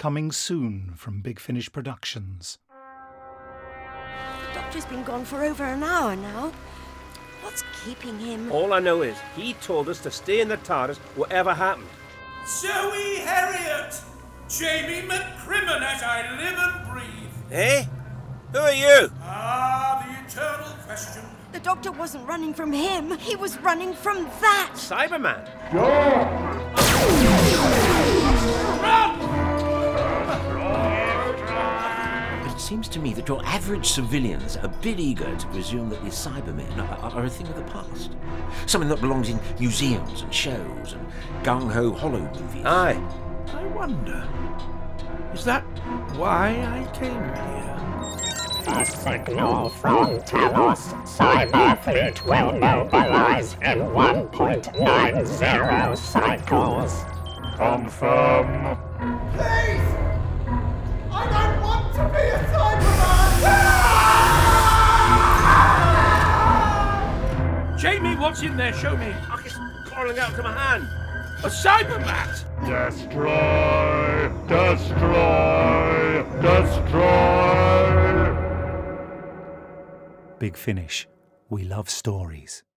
coming soon from Big Finish Productions. The doctor's been gone for over an hour now. What's keeping him? All I know is he told us to stay in the TARDIS whatever happened. Zoe Harriet! Jamie McCrimmon as I live and breathe. Eh? Who are you? Ah, the eternal question. The doctor wasn't running from him. He was running from that. Cyberman. But it seems to me that your average civilians are a bit eager to presume that these Cybermen are a thing of the past. Something that belongs in museums and shows and gung-ho hollow movies. Aye. I wonder, is that why I came here? A signal from Talos. Cyberfleet will mobilize in 1.90 cycles. Confirm. Please! I don't want to be a Cyberman! Jamie, what's in there? Show me. Oh, it's crawling out to my hand. A Cybermat! Destroy! Destroy! Destroy! Big Finish. We love stories.